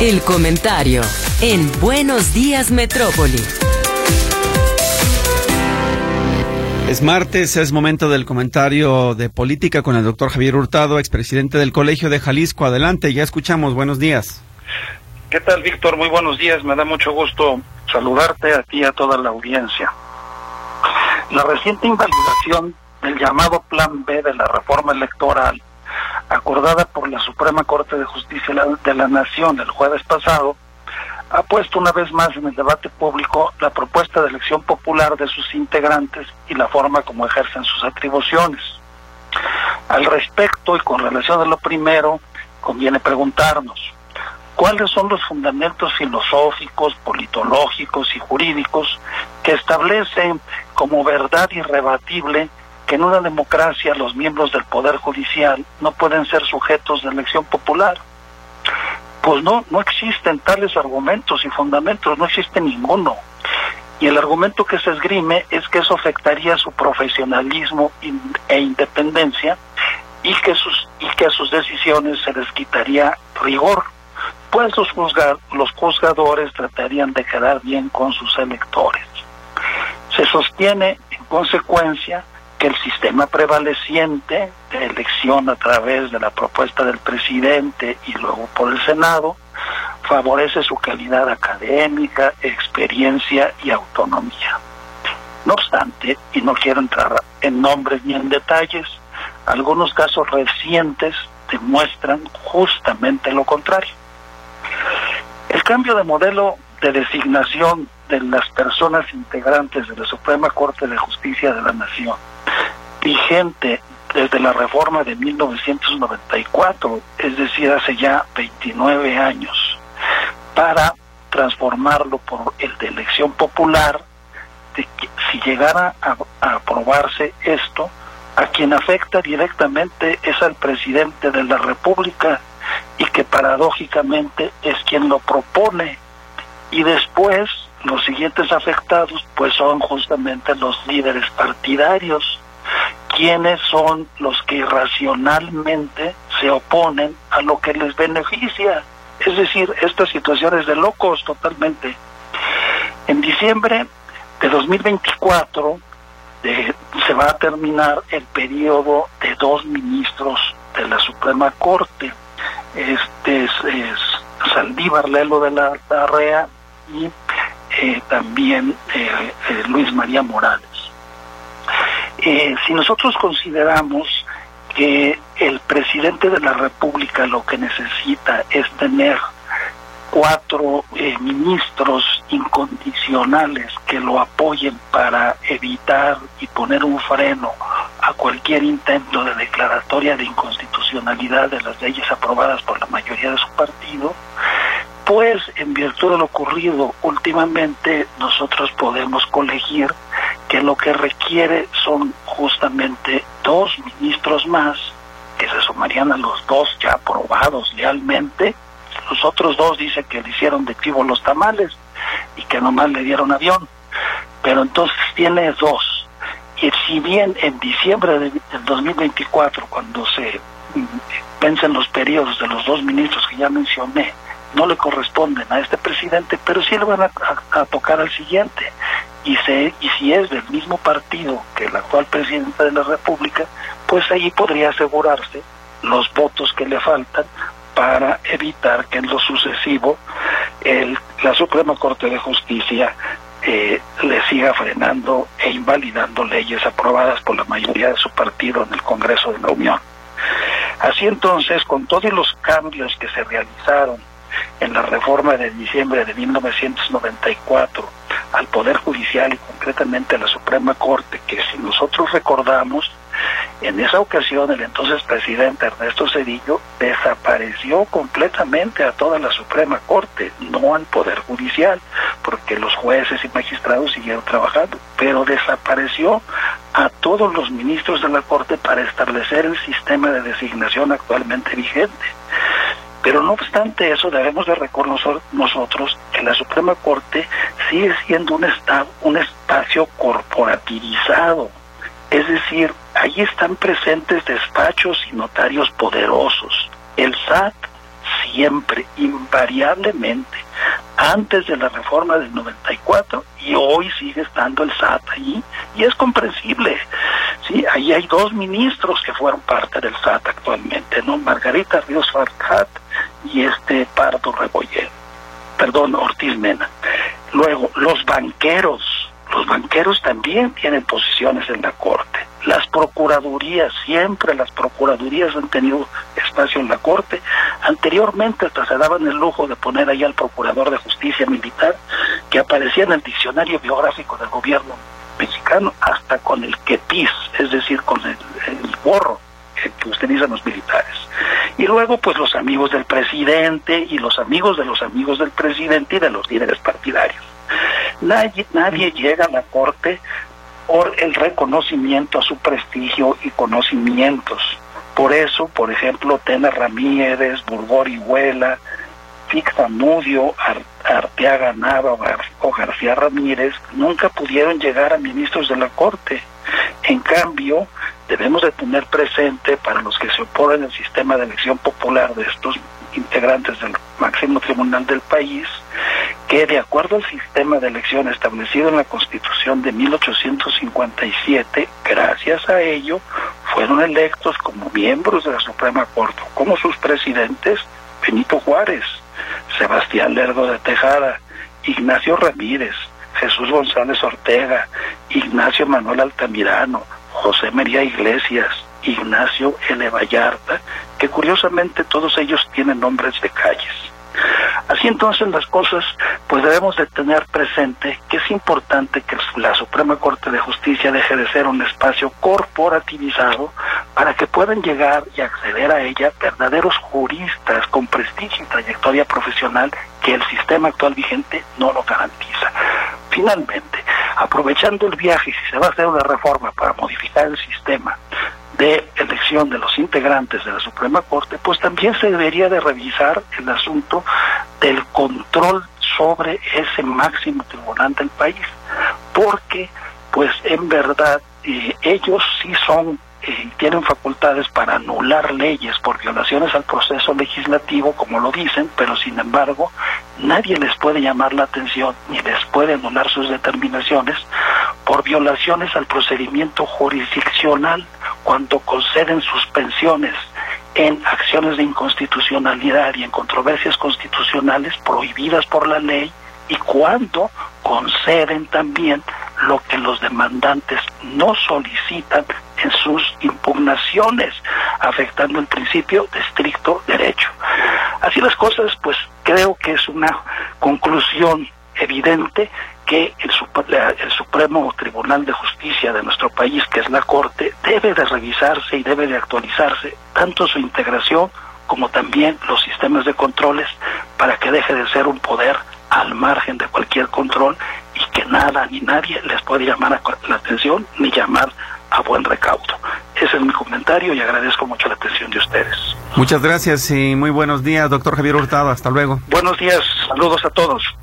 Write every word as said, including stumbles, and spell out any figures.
El comentario en Buenos Días Metrópoli. Es martes, es momento del comentario de política con el doctor Javier Hurtado, expresidente del Colegio de Jalisco. Adelante, ya escuchamos. Buenos días. ¿Qué tal, Víctor? Muy buenos días. Me da mucho gusto saludarte a ti y a toda la audiencia. La reciente invalidación del llamado Plan B de la reforma electoral, acordada por la Suprema Corte de Justicia de la Nación el jueves pasado, ha puesto una vez más en el debate público la propuesta de elección popular de sus integrantes y la forma como ejercen sus atribuciones. Al respecto, y con relación a lo primero, conviene preguntarnos, ¿cuáles son los fundamentos filosóficos, politológicos y jurídicos que establecen como verdad irrebatible que en una democracia los miembros del Poder Judicial no pueden ser sujetos de elección popular? Pues no, no existen tales argumentos y fundamentos, no existe ninguno. Y el argumento que se esgrime es que eso afectaría su profesionalismo e independencia y que sus y que a sus decisiones se les quitaría rigor, pues los, juzgar, los juzgadores tratarían de quedar bien con sus electores. Se sostiene, en consecuencia, que el sistema prevaleciente de elección a través de la propuesta del presidente y luego por el Senado favorece su calidad académica, experiencia y autonomía. No obstante, y no quiero entrar en nombres ni en detalles, algunos casos recientes demuestran justamente lo contrario. El cambio de modelo de designación de las personas integrantes de la Suprema Corte de Justicia de la Nación, vigente desde la reforma de mil novecientos noventa y cuatro, es decir, hace ya veintinueve años, para transformarlo por el de elección popular, de que, si llegara a, a aprobarse esto, a quien afecta directamente es al presidente de la República, y que paradójicamente es quien lo propone, y después los siguientes afectados pues son justamente los líderes partidarios, quienes son los que irracionalmente se oponen a lo que les beneficia. Es decir, esta situación es de locos totalmente. En diciembre de dos mil veinticuatro de, se va a terminar el periodo de dos ministros de la Suprema Corte. Este es, es Saldívar Lelo de la Larrea y eh, también eh, eh, Luis María Morales. Eh, si nosotros consideramos que el presidente de la República lo que necesita es tener cuatro eh, ministros incondicionales que lo apoyen para evitar y poner un freno a cualquier intento de declaratoria de inconstitucionalidad de las leyes aprobadas por la mayoría de su partido, pues en virtud de lo ocurrido últimamente nosotros podemos colegir que lo que requiere son justamente dos ministros más, que se sumarían a los dos ya aprobados lealmente. Los otros dos dicen que le hicieron de chivo los tamales y que nomás le dieron avión, pero entonces tiene dos. Y si bien en diciembre del dos mil veinticuatro, cuando se vencen los periodos de los dos ministros que ya mencioné, no le corresponden a este presidente, pero sí le van a, a, a tocar al siguiente. Y, se, y si es del mismo partido que el actual presidente de la República, pues ahí podría asegurarse los votos que le faltan para evitar que en lo sucesivo el, la Suprema Corte de Justicia eh, le siga frenando e invalidando leyes aprobadas por la mayoría de su partido en el Congreso de la Unión. Así entonces, con todos los cambios que se realizaron en la reforma de diciembre de mil novecientos noventa y cuatro al Poder Judicial y concretamente a la Suprema Corte, que si nosotros recordamos, en esa ocasión el entonces presidente Ernesto Zedillo desapareció completamente a toda la Suprema Corte, no al Poder Judicial, porque los jueces y magistrados siguieron trabajando, pero desapareció a todos los ministros de la Corte para establecer el sistema de designación actualmente vigente. Pero no obstante eso, debemos de reconocer nosotros que la Suprema Corte sigue siendo un, estado, un espacio corporativizado. Es decir, ahí están presentes despachos y notarios poderosos. El S A T siempre, invariablemente, antes de la reforma del noventa y cuatro, y hoy sigue estando el S A T allí, y es comprensible. Sí, ahí hay dos ministros que fueron parte del S A T actualmente, ¿no? Margarita Ríos Farjat y este Pardo Rebolledo, perdón, Ortiz Mena. Luego, los banqueros, los banqueros también tienen posiciones en la Corte. Las procuradurías, siempre las procuradurías han tenido espacio en la Corte. Anteriormente hasta se daban el lujo de poner ahí al procurador de justicia militar, que aparecía en el diccionario biográfico del gobierno mexicano, hasta con el quepis, es decir, con el, el gorro que utilizan los militares. Y luego pues los amigos del presidente y los amigos de los amigos del presidente y de los líderes partidarios. Nadie, nadie llega a la Corte por el reconocimiento a su prestigio y conocimientos. Por eso, por ejemplo, Tena Ramírez, Burgor Huela, Fix Zamudio, Ar Arteaga Nava o, Gar o García Ramírez nunca pudieron llegar a ministros de la Corte. En cambio, debemos de tener presente, para los que se oponen al sistema de elección popular de estos integrantes del máximo tribunal del país, que de acuerdo al sistema de elección establecido en la Constitución de mil ochocientos cincuenta y siete, gracias a ello, fueron electos como miembros de la Suprema Corte, como sus presidentes, Benito Juárez, Sebastián Lerdo de Tejada, Ignacio Ramírez, Jesús González Ortega, Ignacio Manuel Altamirano, José María Iglesias, Ignacio L. Vallarta, que curiosamente todos ellos tienen nombres de calles. Así entonces las cosas, pues debemos de tener presente que es importante que la Suprema Corte de Justicia deje de ser un espacio corporativizado para que puedan llegar y acceder a ella verdaderos juristas con prestigio y trayectoria profesional que el sistema actual vigente no lo garantiza. Finalmente, aprovechando el viaje, si se va a hacer una reforma para modificar el sistema de elección de los integrantes de la Suprema Corte, pues también se debería de revisar el asunto del control sobre ese máximo tribunal del país, porque pues en verdad eh, ellos sí son eh, tienen facultades para anular leyes por violaciones al proceso legislativo, como lo dicen, pero sin embargo nadie les puede llamar la atención ni les puede anular sus determinaciones por violaciones al procedimiento jurisdiccional, cuando conceden suspensiones en acciones de inconstitucionalidad y en controversias constitucionales prohibidas por la ley, y cuando conceden también lo que los demandantes no solicitan en sus impugnaciones, afectando el principio de estricto derecho. Así las cosas, pues creo que es una conclusión evidente que el, el Supremo Tribunal de Justicia de nuestro país, que es la Corte, debe de revisarse y debe de actualizarse, tanto su integración como también los sistemas de controles, para que deje de ser un poder al margen de cualquier control y que nada ni nadie les puede llamar a la atención ni llamar a buen recaudo. Ese es mi comentario y agradezco mucho la atención de ustedes. Muchas gracias y muy buenos días, doctor Javier Hurtado. Hasta luego. Buenos días, saludos a todos.